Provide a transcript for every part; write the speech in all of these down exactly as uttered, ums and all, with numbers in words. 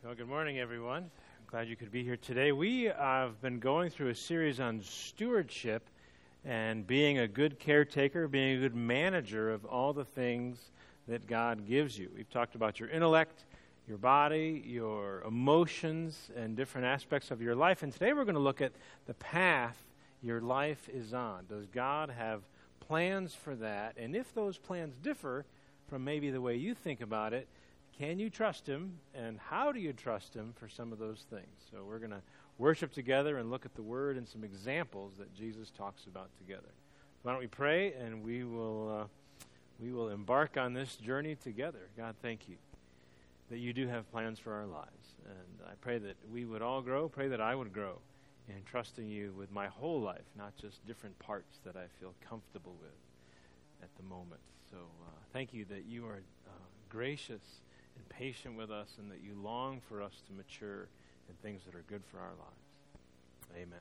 Well, good morning, everyone. I'm glad you could be here today. We have been going through a series on stewardship and being a good caretaker, being a good manager of all the things that God gives you. We've talked about your intellect, your body, your emotions, and different aspects of your life. And today we're going to look at the path your life is on. Does God have plans for that? And if those plans differ from maybe the way you think about it, can you trust Him, and how do you trust Him for some of those things? So we're going to worship together and look at the Word and some examples that Jesus talks about together. Why don't we pray, and we will uh, we will embark on this journey together. God, thank you that you do have plans for our lives. And I pray that we would all grow, pray that I would grow in trusting you with my whole life, not just different parts that I feel comfortable with at the moment. So uh, thank you that you are uh, gracious and patient with us, and that you long for us to mature in things that are good for our lives. Amen.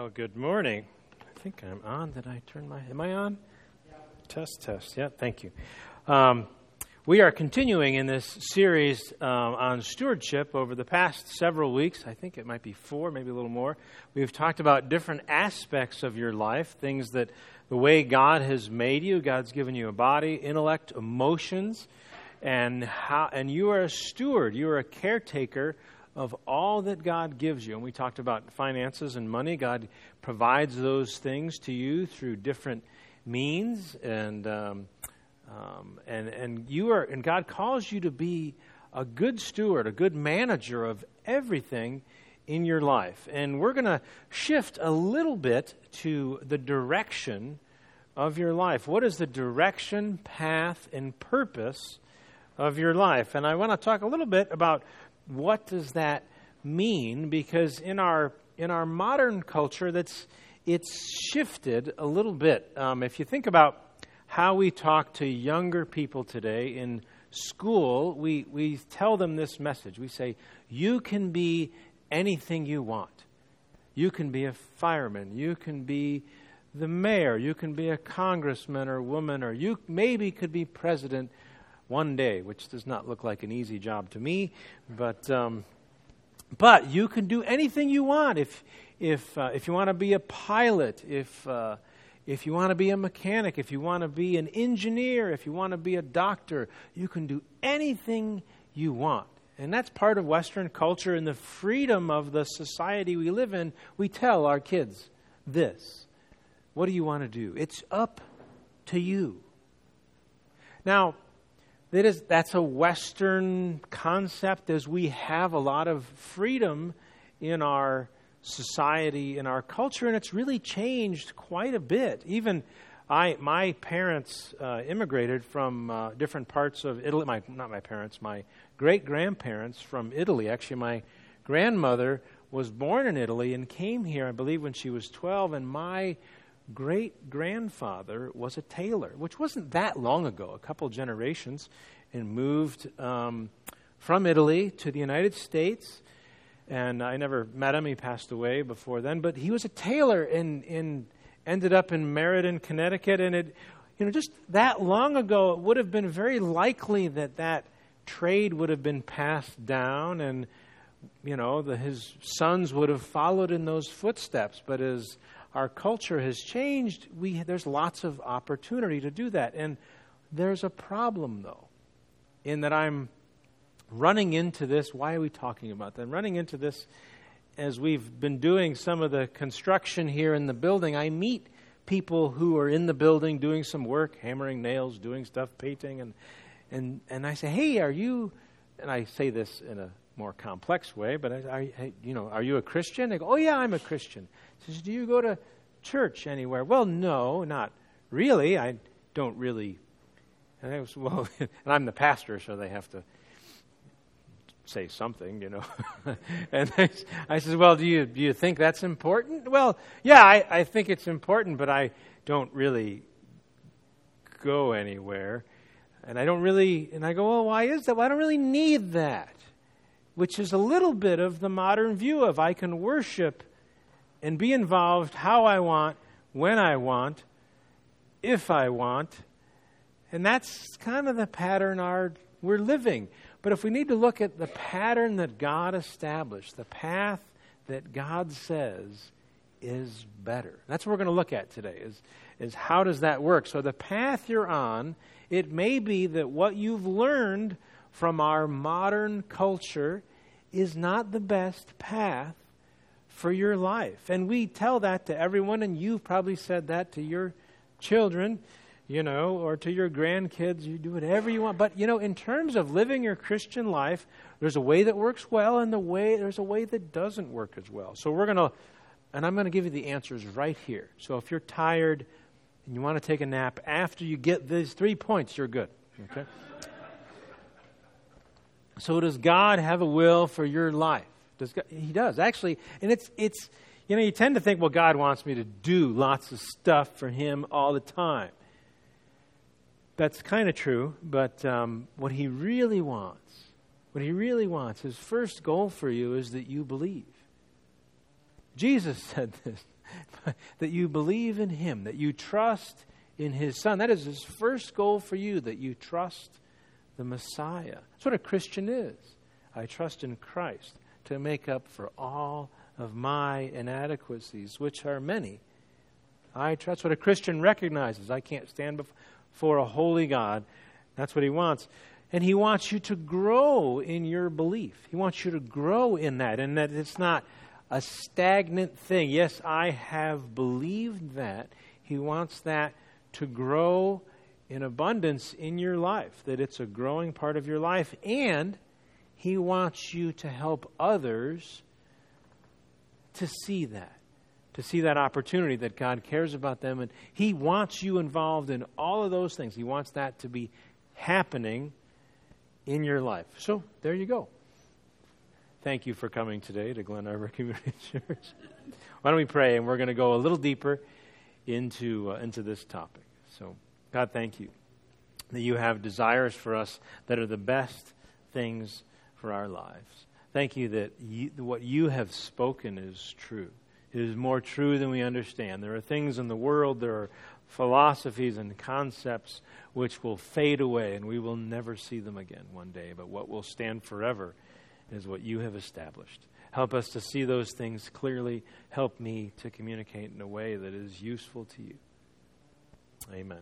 Well, good morning. I think I'm on. Did I turn my... Am I on? Yeah. Test, test. Yeah, thank you. Um, we are continuing in this series um, on stewardship over the past several weeks. I think it might be four, maybe a little more. We've talked about different aspects of your life, things that the way God has made you. God's given you a body, intellect, emotions, and how. And you are a steward. You are a caretaker of all that God gives you. And we talked about finances and money. God provides those things to you through different means, and um, um, and and you are and God calls you to be a good steward, a good manager of everything in your life. And we're going to shift a little bit to the direction of your life. What is the direction, path, and purpose of your life? And I want to talk a little bit about what does that mean? Because in our in our modern culture, that's it's shifted a little bit. Um, if you think about how we talk to younger people today in school, we we tell them this message. We say, "You can be anything you want. You can be a fireman. You can be the mayor. You can be a congressman or woman, or you maybe could be president one day," which does not look like an easy job to me, but um, but you can do anything you want. If if uh, if you want to be a pilot, if uh, if you want to be a mechanic, if you want to be an engineer, if you want to be a doctor, you can do anything you want. And that's part of Western culture and the freedom of the society we live in. We tell our kids this: what do you want to do? It's up to you. Now, That is, that's a Western concept, as we have a lot of freedom in our society, in our culture, and it's really changed quite a bit. Even I, my parents uh, immigrated from uh, different parts of Italy. My, not my parents, my great-grandparents from Italy. Actually, my grandmother was born in Italy and came here, I believe, when she was twelve, and my great-grandfather was a tailor, which wasn't that long ago, a couple generations, and moved um, from Italy to the United States. And I never met him. He passed away before then. But he was a tailor and, and ended up in Meriden, Connecticut. And it, you know, just that long ago, it would have been very likely that that trade would have been passed down, and you know, the, his sons would have followed in those footsteps. But as our culture has changed, we there's lots of opportunity to do that. And there's a problem, though, in that I'm running into this. Why are we talking about that? I'm running into this as we've been doing some of the construction here in the building. I meet people who are in the building doing some work, hammering nails, doing stuff, painting, and and and I say, "Hey, are you?" And I say this in a more complex way, but I, I, you know, "Are you a Christian?" They go, "Oh yeah, I'm a Christian." He says, "Do you go to church anywhere?" "Well, no, not really. I don't really." And I was, well, and I'm the pastor, so they have to say something, you know. And I, I said, "Well, do you do you think that's important?" "Well, yeah, I, I think it's important, but I don't really go anywhere, and I don't really." And I go, "Well, why is that?" "Well, I don't really need that," which is a little bit of the modern view of I can worship and be involved how I want, when I want, if I want. And that's kind of the pattern our, we're living. But if we need to look at the pattern that God established, the path that God says is better. That's what we're going to look at today, is, is how does that work? So the path you're on, it may be that what you've learned from our modern culture is not the best path for your life. And we tell that to everyone, and you've probably said that to your children, you know, or to your grandkids. You do whatever you want. But, you know, in terms of living your Christian life, there's a way that works well, and the way there's a way that doesn't work as well. So we're going to, and I'm going to give you the answers right here. So if you're tired and you want to take a nap, after you get these three points, you're good. Okay? So does God have a will for your life? Does God, He does, actually. And it's, it's, you know, you tend to think, well, God wants me to do lots of stuff for Him all the time. That's kind of true, but um, what He really wants, what He really wants, His first goal for you is that you believe. Jesus said this. that you believe in Him, that you trust in His Son. That is His first goal for you, that you trust the Messiah. That's what a Christian is. I trust in Christ to make up for all of my inadequacies, which are many. I trust what a Christian recognizes. I can't stand before a holy God. That's what He wants. And He wants you to grow in your belief. He wants you to grow in that, and that it's not a stagnant thing. Yes, I have believed that. He wants that to grow in abundance in your life, that it's a growing part of your life, and He wants you to help others to see that, to see that opportunity that God cares about them, and He wants you involved in all of those things. He wants that to be happening in your life. So, there you go. Thank you for coming today to Glen Arbor Community Church. Why don't we pray, and we're going to go a little deeper into uh, into this topic. So, God, thank you that you have desires for us that are the best things for our lives. Thank you that you, what you have spoken is true. It is more true than we understand. There are things in the world, there are philosophies and concepts which will fade away, and we will never see them again one day. But what will stand forever is what you have established. Help us to see those things clearly. Help me to communicate in a way that is useful to you. Amen.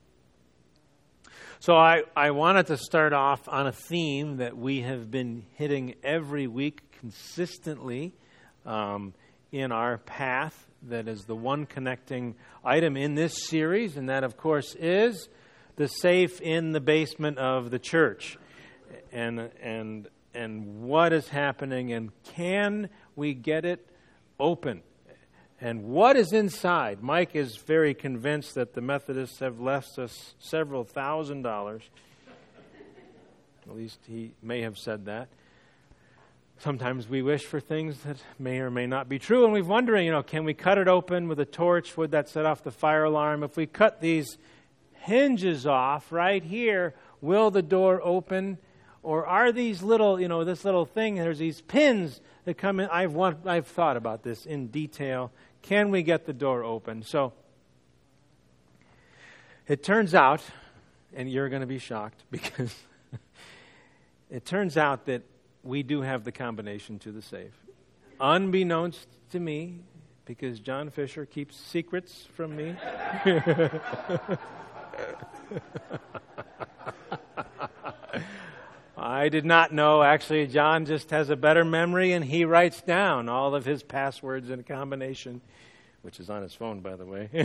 So I, I wanted to start off on a theme that we have been hitting every week consistently um, in our path, that is the one connecting item in this series, and that, of course, is the safe in the basement of the church. And and and what is happening, and can we get it open? And what is inside? Mike is very convinced that the Methodists have left us several thousand dollars. At least he may have said that. Sometimes we wish for things that may or may not be true, and we're wondering, you know, can we cut it open with a torch? Would that set off the fire alarm? If we cut these hinges off right here, will the door open? Or are these little, you know, this little thing, there's these pins that come in. I've want, I've thought about this in detail. Can we get the door open? So it turns out, and you're going to be shocked, because it turns out that we do have the combination to the safe. Unbeknownst to me, because John Fisher keeps secrets from me. I did not know. Actually, John just has a better memory, and he writes down all of his passwords in a combination, which is on his phone, by the way.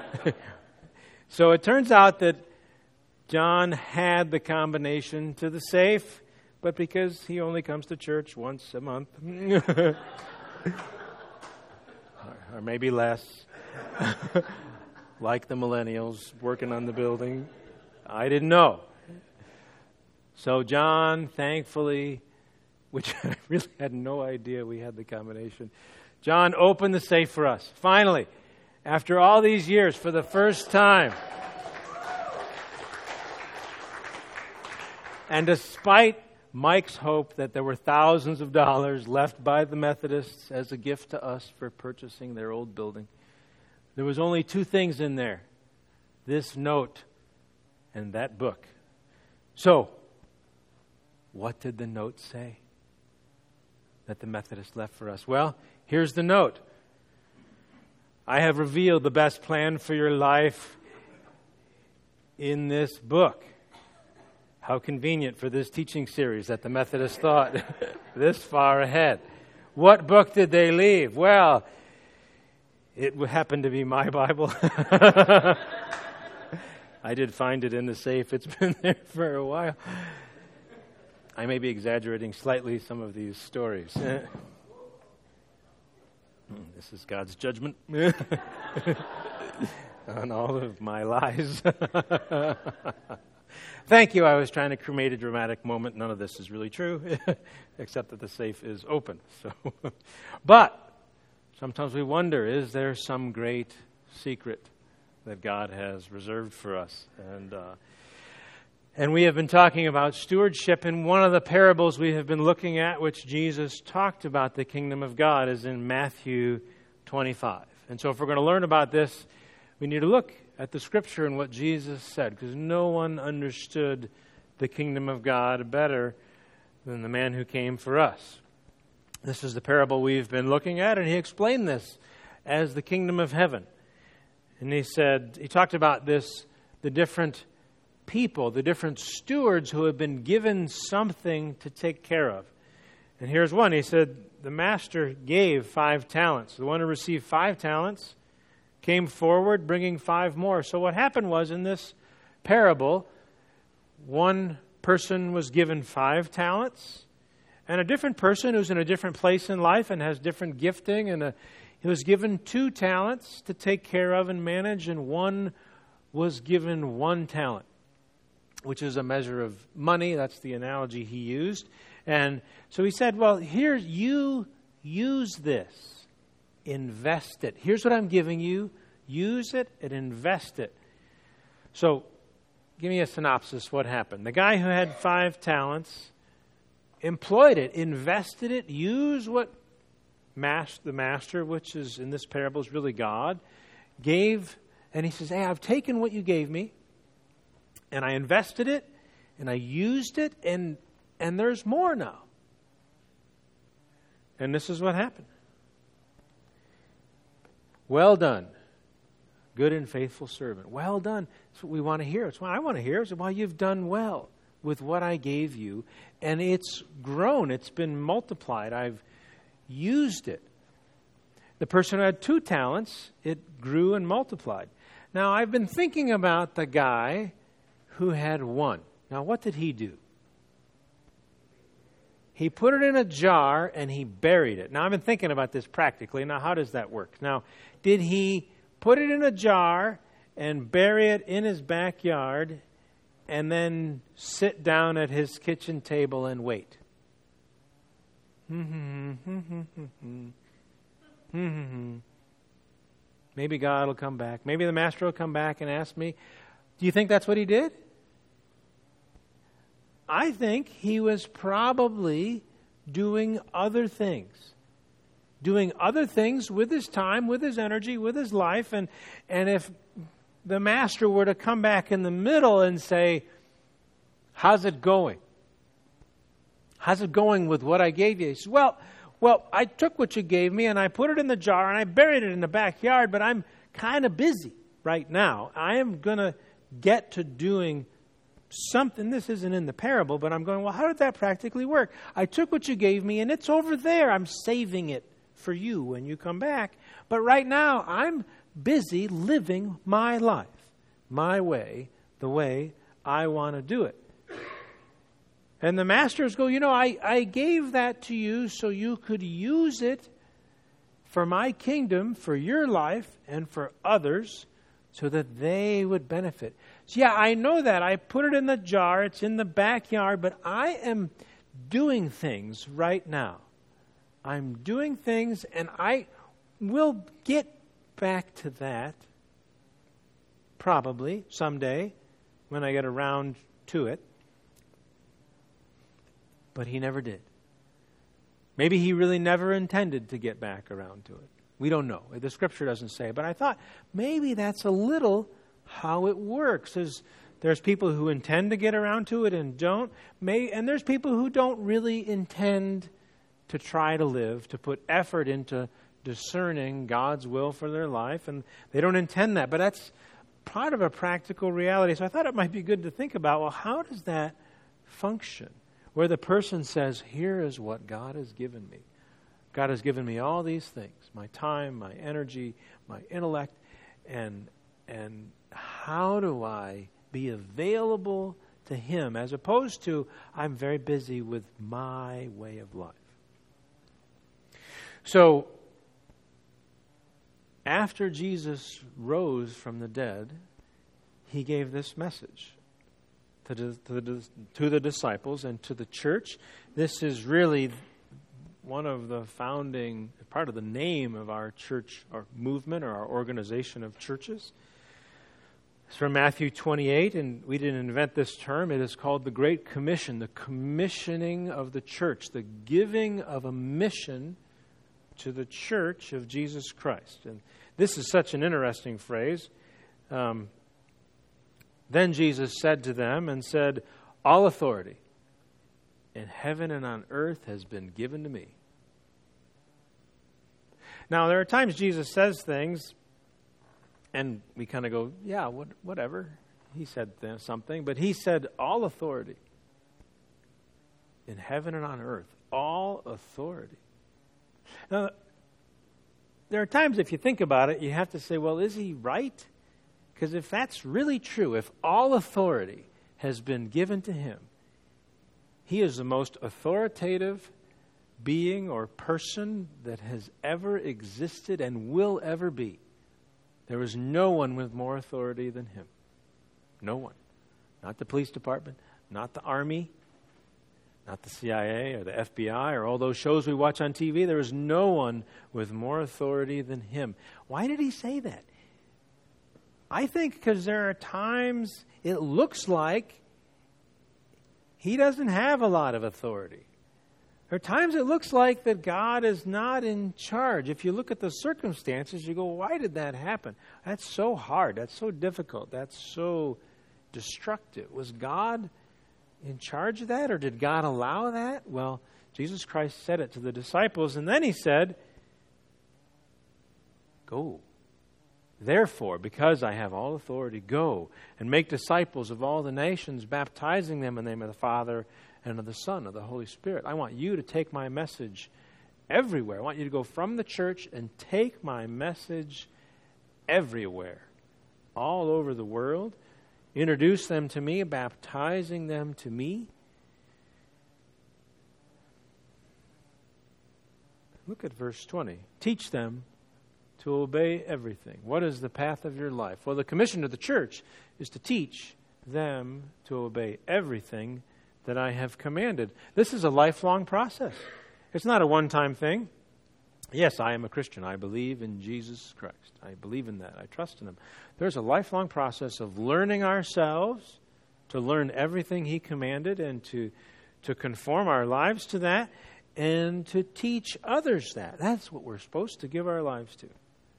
So it turns out that John had the combination to the safe, but because he only comes to church once a month, or, or maybe less, like the millennials working on the building, I didn't know. So John, thankfully, which I really had no idea we had the combination, John opened the safe for us. Finally, after all these years, for the first time. And despite Mike's hope that there were thousands of dollars left by the Methodists as a gift to us for purchasing their old building, there was only two things in there: this note and that book. So, what did the note say that the Methodists left for us? Well, here's the note. I have revealed the best plan for your life in this book. How convenient for this teaching series that the Methodists thought this far ahead. What book did they leave? Well, it happened to be my Bible. I did find it in the safe. It's been there for a while. I may be exaggerating slightly some of these stories. This is God's judgment on all of my lies. Thank you. I was trying to cremate a dramatic moment. None of this is really true, except that the safe is open. So, but sometimes we wonder, is there some great secret that God has reserved for us? And uh, and we have been talking about stewardship, and one of the parables we have been looking at, which Jesus talked about the kingdom of God, is in Matthew twenty-five. And so if we're going to learn about this, we need to look at the Scripture and what Jesus said, because no one understood the kingdom of God better than the man who came for us. This is the parable we've been looking at, and he explained this as the kingdom of heaven. And he said, he talked about this, the different people, the different stewards who have been given something to take care of. And here's one. He said, the master gave five talents. The one who received five talents came forward bringing five more. So what happened was, in this parable, one person was given five talents, and a different person who's in a different place in life and has different gifting, and a, he was given two talents to take care of and manage, and one was given one talent, which is a measure of money. That's the analogy he used. And so he said, well, here, you use this. Invest it. Here's what I'm giving you. Use it and invest it. So, give me a synopsis. What happened? The guy who had five talents employed it, invested it, used what mas- the master, which is in this parable is really God, gave, and he says, hey, I've taken what you gave me, and I invested it, and I used it, and and there's more now. And this is what happened. Well done, good and faithful servant. Well done. That's what we want to hear. It's what I want to hear. It's well, you've done well with what I gave you, and it's grown. It's been multiplied. I've used it. The person who had two talents, it grew and multiplied. Now, I've been thinking about the guy who had one. Now, what did he do? He put it in a jar and he buried it. Now, I've been thinking about this practically. Now, how does that work? Now, did he put it in a jar and bury it in his backyard and then sit down at his kitchen table and wait? Maybe God will come back. Maybe the master will come back and ask me. Do you think that's what he did? I think he was probably doing other things. Doing other things with his time, with his energy, with his life. And, and if the master were to come back in the middle and say, how's it going? How's it going with what I gave you? He says, well, well, I took what you gave me and I put it in the jar and I buried it in the backyard, but I'm kind of busy right now. I am going to get to doing something. This isn't in the parable, but I'm going, well, how did that practically work? I took what you gave me and it's over there. I'm saving it for you when you come back. But right now, I'm busy living my life, my way, the way I want to do it. And the masters go, you know, I, I gave that to you so you could use it for my kingdom, for your life, and for others, so that they would benefit. So yeah, I know that. I put it in the jar. It's in the backyard, but I am doing things right now. I'm doing things, and I will get back to that probably someday when I get around to it. But he never did. Maybe he really never intended to get back around to it. We don't know. The Scripture doesn't say. But I thought maybe that's a little how it works. There's, there's people who intend to get around to it and don't. May, and there's people who don't really intend to try to live, to put effort into discerning God's will for their life. And they don't intend that. But that's part of a practical reality. So I thought it might be good to think about, well, how does that function? Where the person says, here is what God has given me. God has given me all these things, my time, my energy, my intellect, and and how do I be available to Him as opposed to I'm very busy with my way of life. So, after Jesus rose from the dead, He gave this message to the, to the, to the disciples and to the church. This is really one of the founding, part of the name of our church, our movement, or our organization of churches. It's from Matthew twenty-eight, and we didn't invent this term. It is called the Great Commission, the commissioning of the church, the giving of a mission to the church of Jesus Christ. And This is such an interesting phrase. Um, then Jesus said to them and said, all authority in heaven and on earth has been given to me. Now, there are times Jesus says things, and we kind of go, yeah, what, whatever. He said th- something, but he said all authority in heaven and on earth. All authority. Now, there are times if you think about it, you have to say, well, is he right? Because if that's really true, if all authority has been given to him, he is the most authoritative being or person that has ever existed and will ever be. There is no one with more authority than him. No one. Not the police department, not the army, not the C I A or the F B I or all those shows we watch on T V. There is no one with more authority than him. Why did he say that? I think because there are times it looks like he doesn't have a lot of authority. There are times it looks like that God is not in charge. If you look at the circumstances, you go, why did that happen? That's so hard. That's so difficult. That's so destructive. Was God in charge of that, or did God allow that? Well, Jesus Christ said it to the disciples, and then he said, go. Therefore, because I have all authority, go and make disciples of all the nations, baptizing them in the name of the Father and of the Son, of the Holy Spirit. I want you to take my message everywhere. I want you to go from the church and take my message everywhere, all over the world. Introduce them to me, baptizing them to me. Look at verse twenty. Teach them to obey everything. What is the path of your life? Well, the commission to the church is to teach them to obey everything that I have commanded. This is a lifelong process. It's not a one-time thing. Yes, I am a Christian. I believe in Jesus Christ. I believe in that. I trust in Him. There's a lifelong process of learning ourselves to learn everything He commanded and to, to conform our lives to that and to teach others that. That's what we're supposed to give our lives to.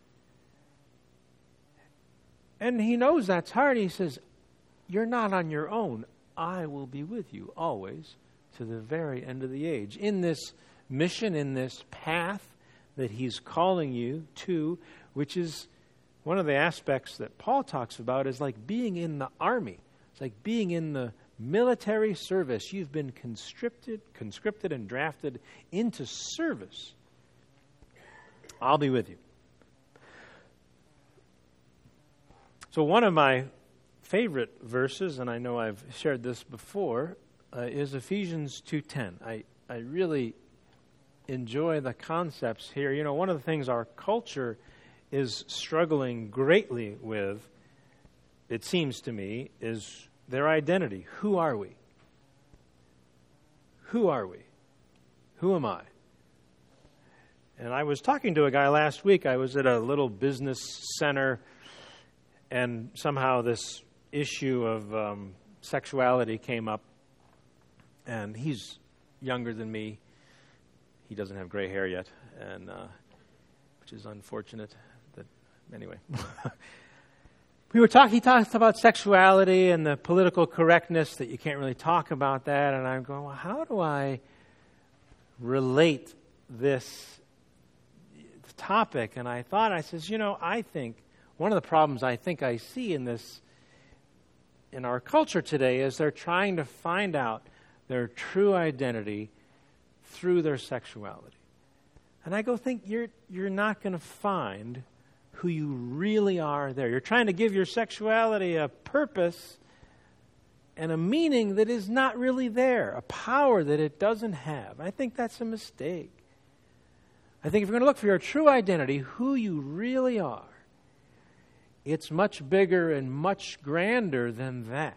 And He knows that's hard. He says, you're not on your own. I will be with you always to the very end of the age. In this mission, in this path that He's calling you to, which is one of the aspects that Paul talks about, is like being in the army. It's like being in the military service. You've been conscripted, conscripted and drafted into service. I'll be with you. So one of my favorite verses, and I know I've shared this before, uh, is Ephesians two ten. I, I really enjoy the concepts here. You know, one of the things our culture is struggling greatly with, it seems to me, is their identity. Who are we? Who are we? Who am I? And I was talking to a guy last week. I was at a little business center, and somehow this issue of um, sexuality came up. And he's younger than me. He doesn't have gray hair yet, and uh, which is unfortunate. That anyway. We were talking, he talked about sexuality and the political correctness that you can't really talk about that. And I'm going, well, how do I relate this topic? And I thought, I says, you know, I think one of the problems I think I see in this, in our culture today, is they're trying to find out their true identity through their sexuality. And I go think, you're you're not going to find who you really are there. You're trying to give your sexuality a purpose and a meaning that is not really there, a power that it doesn't have. I think that's a mistake. I think if you're going to look for your true identity, who you really are, it's much bigger and much grander than that.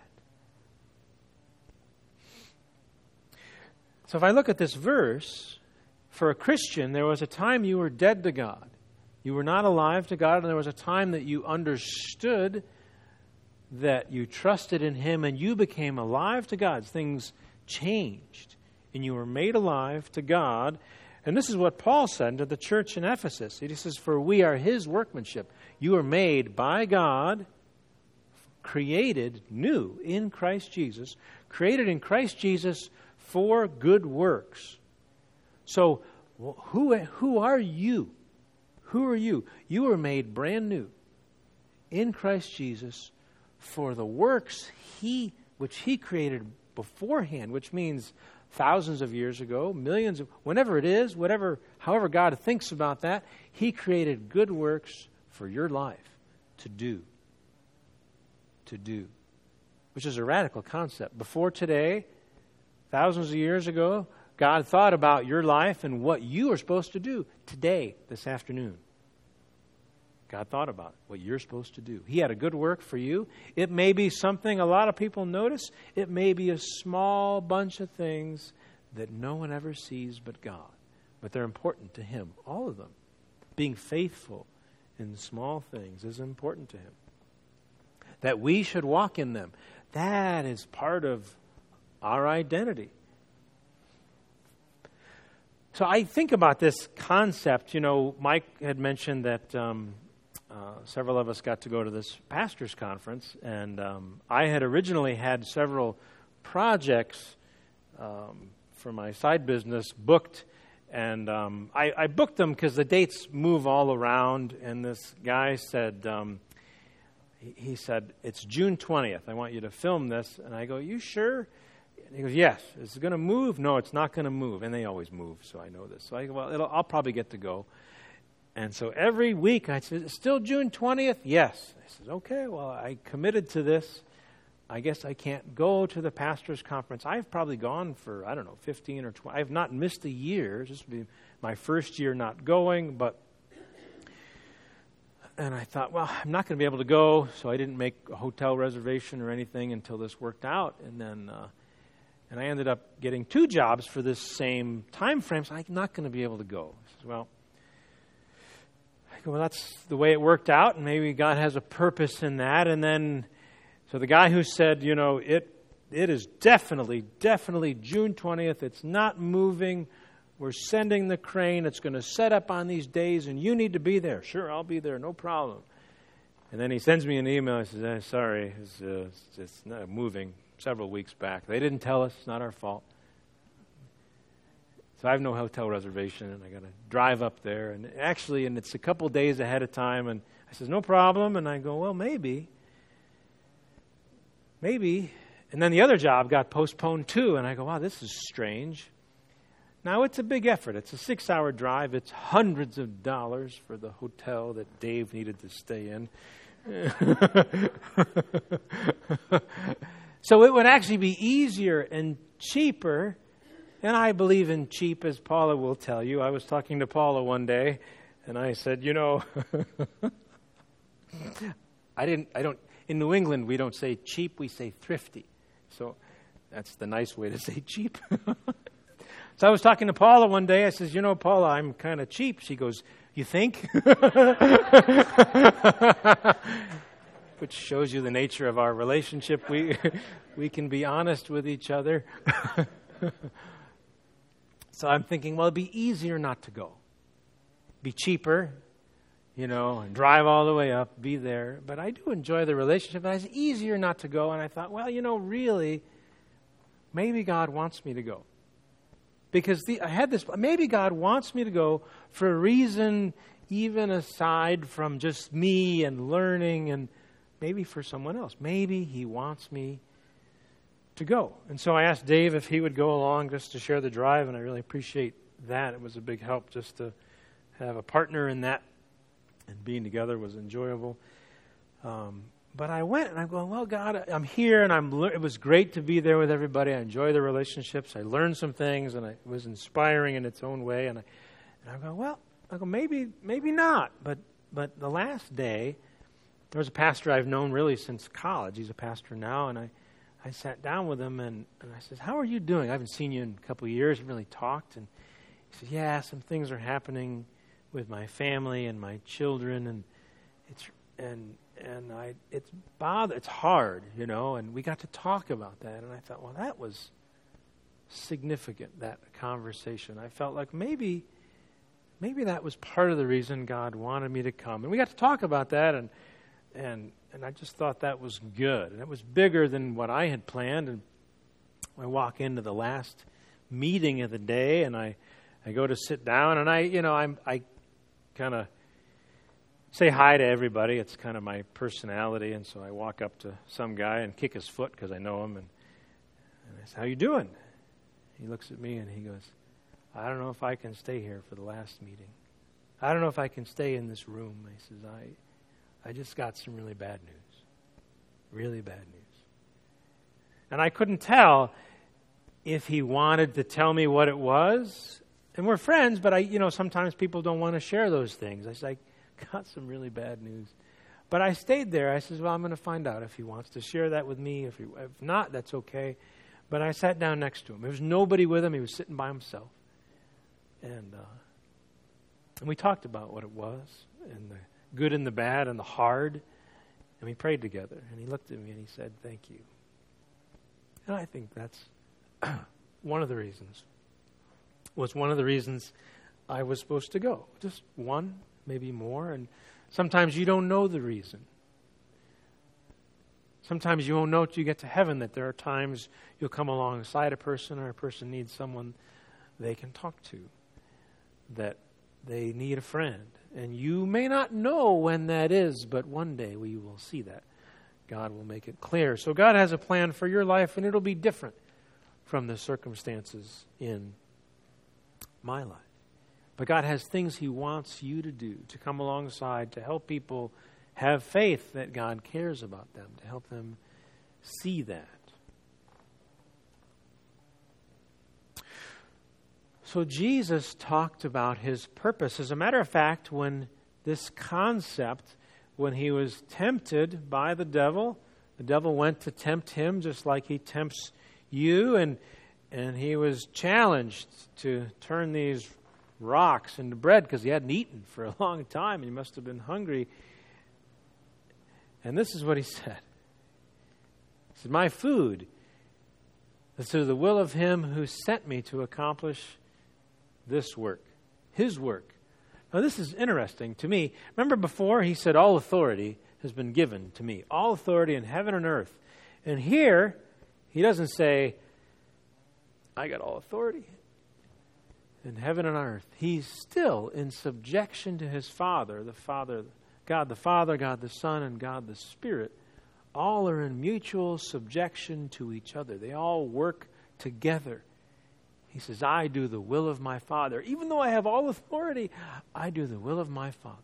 So if I look at this verse, for a Christian, there was a time you were dead to God. You were not alive to God, and there was a time that you understood that you trusted in Him and you became alive to God. Things changed, and you were made alive to God And this is what Paul said to the church in Ephesus. He says, for we are his workmanship. You are made by God, created new in Christ Jesus, created in Christ Jesus for good works. So who, who are you? Who are you? You are made brand new in Christ Jesus for the works he, which he created beforehand, which means thousands of years ago, millions of, whenever it is, whatever, however God thinks about that, he created good works for your life to do. To do. Which is a radical concept. Before today, thousands of years ago, God thought about your life and what you are supposed to do today, this afternoon. God thought about it, what you're supposed to do. He had a good work for you. It may be something a lot of people notice. It may be a small bunch of things that no one ever sees but God. But they're important to him, all of them. Being faithful in small things is important to him. That we should walk in them. That is part of our identity. So I think about this concept. You know, Mike had mentioned that um, uh, several of us got to go to this pastor's conference, and um, I had originally had several projects um, for my side business booked, and um, I, I booked them because the dates move all around, and this guy said, um, he, he said, it's June twentieth. I want you to film this. And I go, you sure? And he goes, yes. Is it going to move? No, it's not going to move. And they always move, so I know this. So I go, well, it'll, I'll probably get to go. And so every week I said, it's still June twentieth? Yes. I said, okay, well, I committed to this. I guess I can't go to the pastor's conference. I've probably gone for, I don't know, fifteen or twenty. I've not missed a year. This would be my first year not going, but, and I thought, well, I'm not going to be able to go, so I didn't make a hotel reservation or anything until this worked out. And then, uh, and I ended up getting two jobs for this same time frame, so I'm not going to be able to go. I said, well, I go, well, that's the way it worked out, and maybe God has a purpose in that. And then, so the guy who said, you know, it it is definitely, definitely June twentieth. It's not moving. We're sending the crane. It's going to set up on these days, and you need to be there. Sure, I'll be there. No problem. And then he sends me an email. He says, eh, sorry, it's, uh, it's not moving several weeks back. They didn't tell us. It's not our fault. So I have no hotel reservation, and I got to drive up there. And actually, and it's a couple days ahead of time. And I says, no problem. And I go, well, maybe. Maybe. And then the other job got postponed too. And I go, wow, this is strange. Now, it's a big effort. It's a six-hour drive. It's hundreds of dollars for the hotel that Dave needed to stay in. So it would actually be easier and cheaper. And I believe in cheap, as Paula will tell you. I was talking to Paula one day, and I said, you know, I didn't, I don't, in New England, we don't say cheap, we say thrifty. So that's the nice way to say cheap. So I was talking to Paula one day. I says, you know, Paula, I'm kind of cheap. She goes, you think? Which shows you the nature of our relationship. We we can be honest with each other. So I'm thinking, well, it'd be easier not to go. Be cheaper, you know, and drive all the way up, be there. But I do enjoy the relationship. But it's easier not to go. And I thought, well, you know, really, maybe God wants me to go. Because the, I had this, maybe God wants me to go for a reason even aside from just me and learning, and maybe for someone else. Maybe he wants me to go. And so I asked Dave if he would go along just to share the drive, and I really appreciate that. It was a big help just to have a partner in that, and being together was enjoyable. Um, but I went, and I'm going, well, God, I'm here, and I'm. Le- it was great to be there with everybody. I enjoy the relationships. I learned some things, and I, it was inspiring in its own way. And I, and I go, well, I go, maybe, maybe not. But but the last day, there was a pastor I've known really since college. He's a pastor now, and I, I sat down with him, and, and I said, how are you doing? I haven't seen you in a couple of years. We really talked. And he said, yeah, some things are happening with my family and my children, and it's and and I it's bother it's hard, you know. And we got to talk about that, and I thought, well, that was significant, that conversation. I felt like maybe, maybe that was part of the reason God wanted me to come. And we got to talk about that, and and and I just thought that was good. And it was bigger than what I had planned. And I walk into the last meeting of the day, and I, I go to sit down, and I, you know, I'm I kind of say hi to everybody. It's kind of my personality, and so I walk up to some guy and kick his foot because I know him, and, and I say, "How you doing?" He looks at me and he goes, "I don't know if I can stay here for the last meeting. I don't know if I can stay in this room." He says, I, I just got some really bad news. Really bad news. And I couldn't tell if he wanted to tell me what it was. And we're friends, but I, you know, sometimes people don't want to share those things. I said, I got some really bad news. But I stayed there. I said, well, I'm going to find out if he wants to share that with me. If, he, if not, that's okay. But I sat down next to him. There was nobody with him. He was sitting by himself. And, uh, and we talked about what it was, and the good and the bad and the hard. And we prayed together. And he looked at me and he said, thank you. And I think that's one of the reasons. Was one of the reasons I was supposed to go. Just one, maybe more. And sometimes you don't know the reason. Sometimes you won't know till you get to heaven that there are times you'll come alongside a person, or a person needs someone they can talk to, that they need a friend. And you may not know when that is, but one day we will see that. God will make it clear. So God has a plan for your life, and it'll be different from the circumstances in my life. But God has things He wants you to do, to come alongside, to help people have faith that God cares about them, to help them see that. So Jesus talked about His purpose. As a matter of fact, when this concept, when He was tempted by the devil, the devil went to tempt Him just like He tempts you, and and He was challenged to turn these rocks into bread because He hadn't eaten for a long time, and He must have been hungry. And this is what He said. He said, my food is to the will of Him who sent me to accomplish this work, His work. Now this is interesting to me. Remember before He said, all authority has been given to me. All authority in heaven and earth. And here, He doesn't say, I got all authority in heaven and earth. He's still in subjection to His Father, the Father, God the Father, God the Son, and God the Spirit. All are in mutual subjection to each other. They all work together. He says, I do the will of my Father. Even though I have all authority, I do the will of my Father.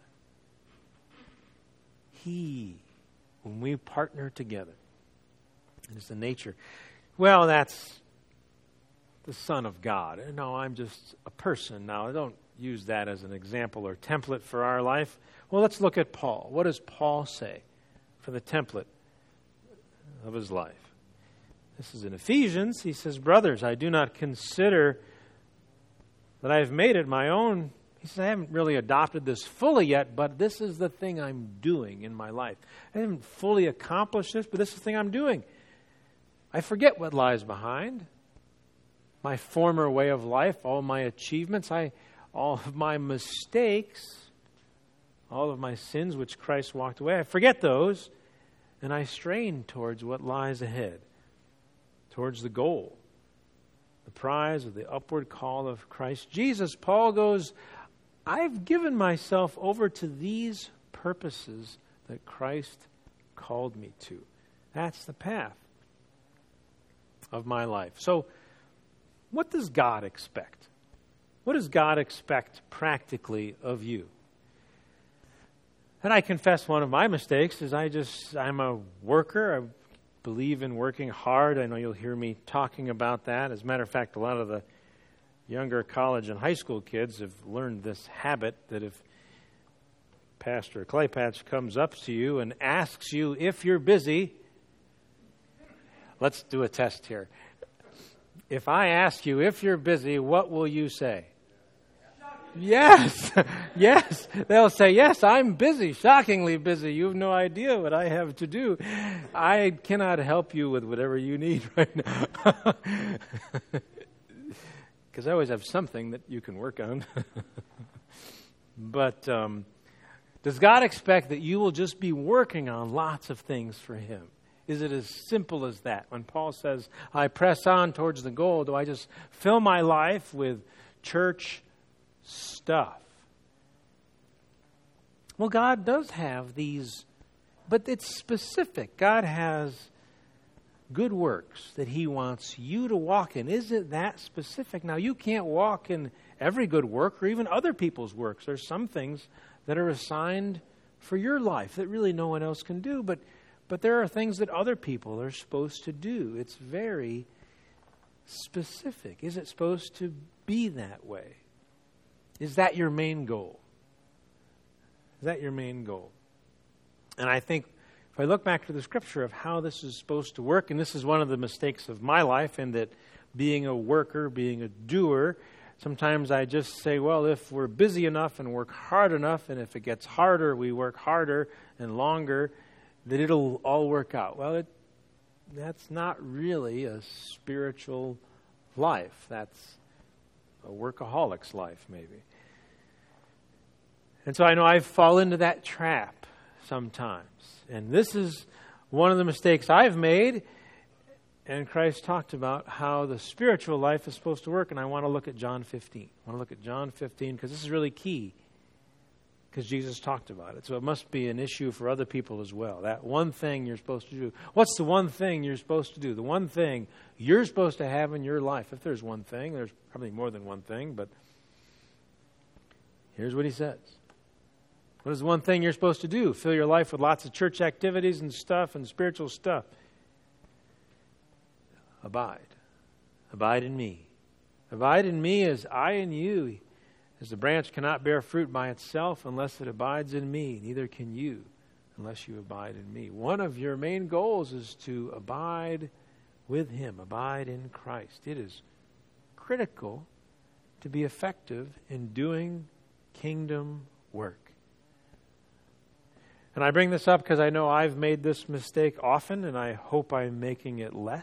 He, when we partner together, is the nature. Well, that's the Son of God. No, I'm just a person. Now, I don't use that as an example or template for our life. Well, let's look at Paul. What does Paul say for the template of his life? This is in Ephesians. He says, brothers, I do not consider that I have made it my own. He says, I haven't really adopted this fully yet, but this is the thing I'm doing in my life. I haven't fully accomplished this, but this is the thing I'm doing. I forget what lies behind. My former way of life, all my achievements, I, all of my mistakes, all of my sins which Christ walked away. I forget those, and I strain towards what lies ahead, towards the goal, the prize of the upward call of Christ Jesus. Paul goes, I've given myself over to these purposes that Christ called me to. That's the path of my life. So, what does God expect? What does God expect practically of you? And I confess one of my mistakes is I just, I'm a worker. I believe in working hard. I know you'll hear me talking about that. As a matter of fact, a lot of the younger college and high school kids have learned this habit that if Pastor Claypatch comes up to you and asks you if you're busy, let's do a test here. If I ask you if you're busy, what will you say? Yes, yes. They'll say, yes, I'm busy, shockingly busy. You have no idea what I have to do. I cannot help you with whatever you need right now. because I always have something that you can work on. But um, does God expect that you will just be working on lots of things for Him? Is it as simple as that? When Paul says, I press on towards the goal, do I just fill my life with church stuff? Well, God does have these, but it's specific. God has good works that He wants you to walk in. Is it that specific? Now, you can't walk in every good work or even other people's works. There's some things that are assigned for your life that really no one else can do, but but there are things that other people are supposed to do. It's very specific. Is it supposed to be that way? Is that your main goal? Is that your main goal? And I think if I look back to the Scripture of how this is supposed to work, and this is one of the mistakes of my life, in that being a worker, being a doer, sometimes I just say, well, if we're busy enough and work hard enough, and if it gets harder, we work harder and longer, that it'll all work out. Well, it, that's not really a spiritual life. That's a workaholic's life, maybe. And so I know I fall into that trap sometimes. And this is one of the mistakes I've made. And Christ talked about how the spiritual life is supposed to work. And I want to look at John fifteen. I want to look at John fifteen because this is really key. Because Jesus talked about it. So it must be an issue for other people as well. That one thing you're supposed to do. What's the one thing you're supposed to do? The one thing you're supposed to have in your life. If there's one thing, there's probably more than one thing. But here's what He says. What is the one thing you're supposed to do? Fill your life with lots of church activities and stuff and spiritual stuff. Abide. Abide in me. Abide in me as I in you. As the branch cannot bear fruit by itself unless it abides in me, neither can you unless you abide in me. One of your main goals is to abide with Him, abide in Christ. It is critical to be effective in doing kingdom work. And I bring this up because I know I've made this mistake often, and I hope I'm making it less.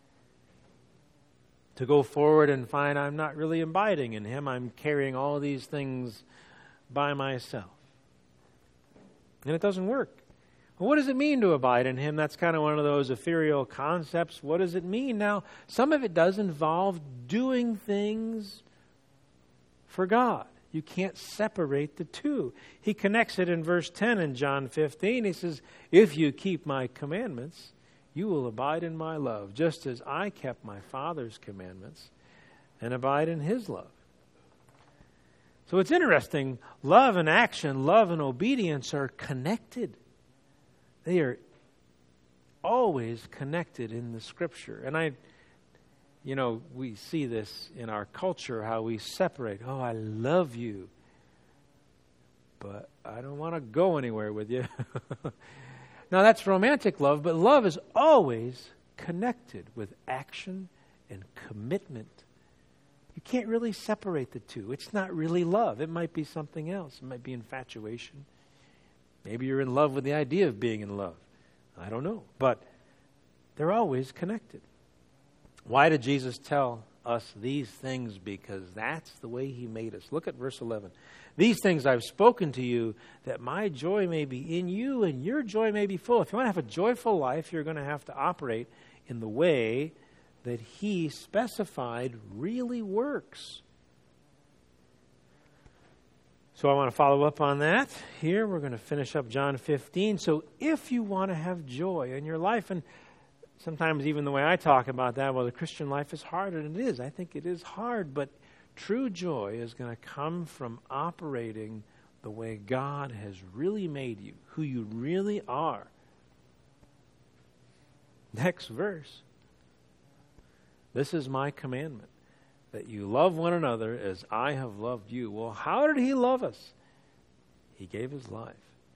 To go forward and find I'm not really abiding in Him. I'm carrying all these things by myself. And it doesn't work. Well, what does it mean to abide in Him? That's kind of one of those ethereal concepts. What does it mean? Now, some of it does involve doing things for God. You can't separate the two. He connects it in verse ten in John fifteen. He says, if you keep my commandments, you will abide in my love, just as I kept my Father's commandments and abide in His love. So it's interesting. Love and action, love and obedience are connected. They are always connected in the Scripture. And I, you know, we see this in our culture, how we separate. Oh, I love you, but I don't want to go anywhere with you. Now, that's romantic love, but love is always connected with action and commitment. You can't really separate the two. It's not really love. It might be something else. It might be infatuation. Maybe you're in love with the idea of being in love. I don't know. But they're always connected. Why did Jesus tell us these things? Because that's the way He made us. Look at verse eleven. These things I've spoken to you, that my joy may be in you and your joy may be full. If you want to have a joyful life, you're going to have to operate in the way that He specified really works. So I want to follow up on that. Here we're going to finish up John fifteen. So if you want to have joy in your life, and sometimes even the way I talk about that, well, the Christian life is hard, and it is. I think it is hard, but true joy is going to come from operating the way God has really made you, who you really are. Next verse. This is my commandment, that you love one another as I have loved you. Well, how did He love us? He gave His life.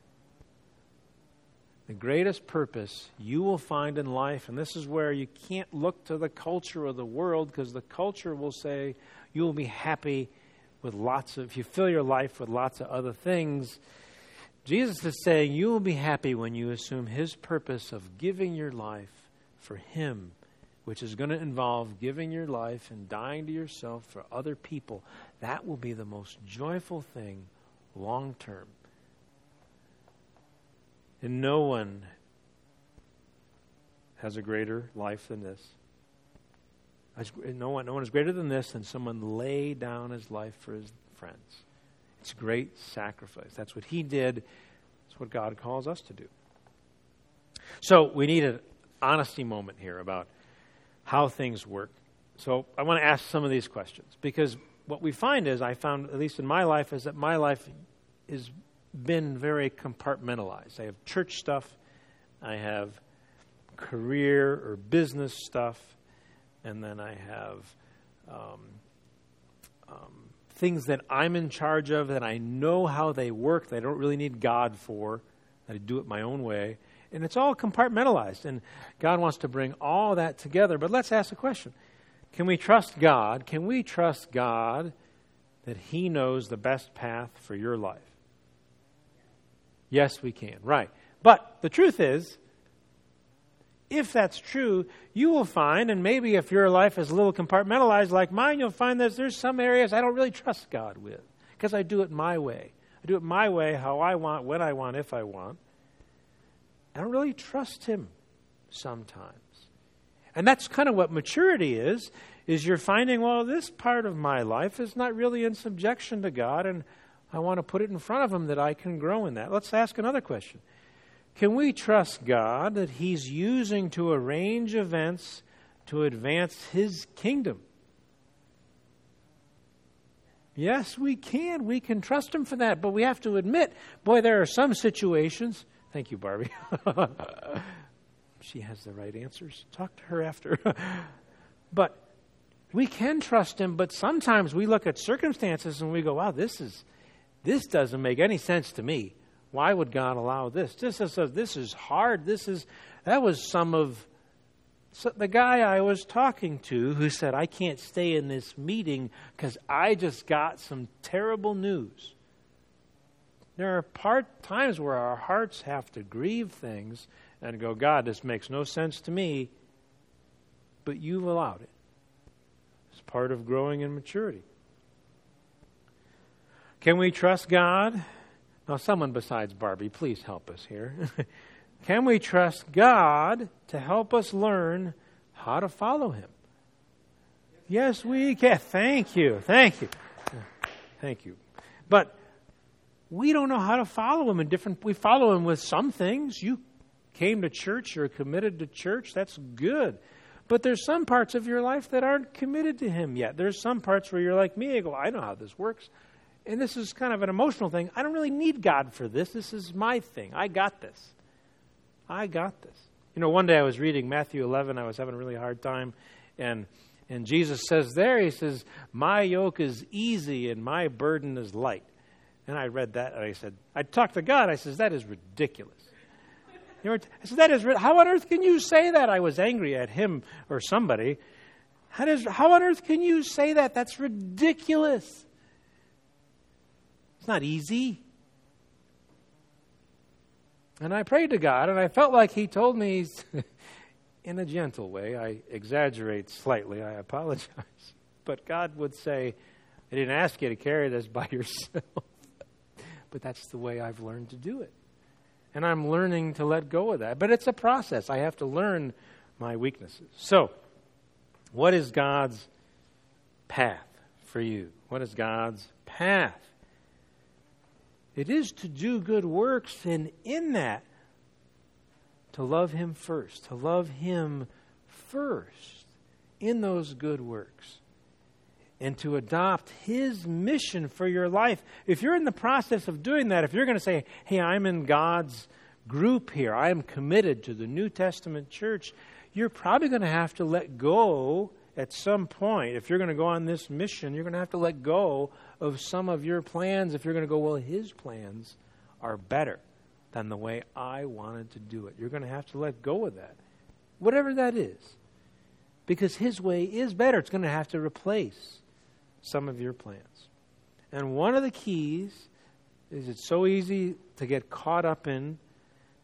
The greatest purpose you will find in life, and this is where you can't look to the culture of the world, because the culture will say you will be happy with lots of, if you fill your life with lots of other things. Jesus is saying you will be happy when you assume His purpose of giving your life for Him which is going to involve giving your life and dying to yourself for other people, that will be the most joyful thing long term. And no one has a greater life than this. No one, no one is greater than this than someone lay down his life for his friends. It's a great sacrifice. That's what he did. That's what God calls us to do. So we need an honesty moment here about how things work. So I want to ask some of these questions, because what we find is, I found, at least in my life, is that my life has been very compartmentalized. I have church stuff, I have career or business stuff, and then I have um, um, things that I'm in charge of that I know how they work, that I don't really need God for, that I do it my own way. And it's all compartmentalized, and God wants to bring all that together. But let's ask the question. Can we trust God? Can we trust God that He knows the best path for your life? Yes, we can. Right. But the truth is, if that's true, you will find, and maybe if your life is a little compartmentalized like mine, you'll find that there's some areas I don't really trust God with, because I do it my way. I do it my way, how I want, when I want, if I want. I don't really trust Him sometimes. And that's kind of what maturity is, is you're finding, well, this part of my life is not really in subjection to God, and I want to put it in front of Him that I can grow in that. Let's ask another question. Can we trust God that He's using to arrange events to advance His kingdom? Yes, we can. We can trust Him for that, but we have to admit, boy, there are some situations. Thank you, Barbie. She has the right answers. Talk to her after. But we can trust Him, but sometimes we look at circumstances and we go, wow, this is this doesn't make any sense to me. Why would God allow this? This is a, this is hard. This is that was some of so the guy I was talking to who said, I can't stay in this meeting because I just got some terrible news. There are part times where our hearts have to grieve things and go, God, this makes no sense to me, but you've allowed it. It's part of growing in maturity. Can we trust God? Now, someone besides Barbie, please help us here. Can we trust God to help us learn how to follow Him? Yes, we can. Thank you. Thank you. Thank you. But we don't know how to follow Him in different... We follow Him with some things. You came to church, you're committed to church, that's good. But there's some parts of your life that aren't committed to Him yet. There's some parts where you're like me, I go, I know how this works. And this is kind of an emotional thing. I don't really need God for this. This is my thing. I got this. I got this. You know, one day I was reading Matthew eleven. I was having a really hard time. And and Jesus says there, He says, my yoke is easy and my burden is light. And I read that and I said, I talked to God. I says, that is ridiculous. You know, I said, that is, how on earth can you say that? I was angry at him or somebody. How does, how on earth can you say that? That's ridiculous. It's not easy. And I prayed to God, and I felt like He told me in a gentle way. I exaggerate slightly. I apologize. But God would say, I didn't ask you to carry this by yourself. But that's the way I've learned to do it. And I'm learning to let go of that. But it's a process. I have to learn my weaknesses. So, what is God's path for you? What is God's path? It is to do good works, and in that, to love Him first. To love Him first in those good works. And to adopt His mission for your life. If you're in the process of doing that, if you're going to say, hey, I'm in God's group here, I am committed to the New Testament church, you're probably going to have to let go at some point. If you're going to go on this mission, you're going to have to let go of some of your plans. If you're going to go, well, His plans are better than the way I wanted to do it. You're going to have to let go of that. Whatever that is. Because His way is better. It's going to have to replace some of your plans. And one of the keys is it's so easy to get caught up in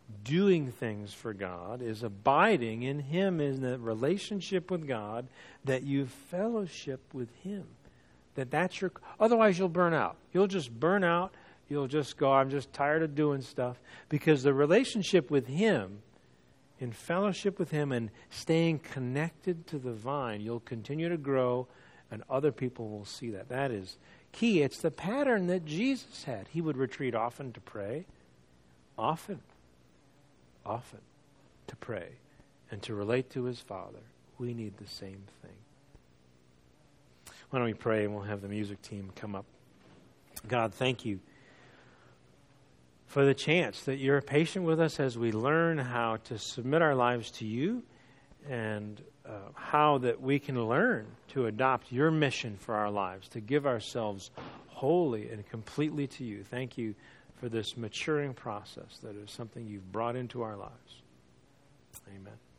doing things for God, is abiding in Him, in the relationship with God, that you fellowship with Him. That that's your, otherwise you'll burn out. You'll just burn out. You'll just go, I'm just tired of doing stuff. Because the relationship with Him, in fellowship with Him and staying connected to the vine, you'll continue to grow and other people will see that. That is key. It's the pattern that Jesus had. He would retreat often to pray. Often. Often to pray and to relate to His Father. We need the same thing. Why don't we pray and we'll have the music team come up. God, thank you for the chance that you're patient with us as we learn how to submit our lives to you and uh, how that we can learn to adopt your mission for our lives, to give ourselves wholly and completely to you. Thank you for this maturing process that is something you've brought into our lives. Amen.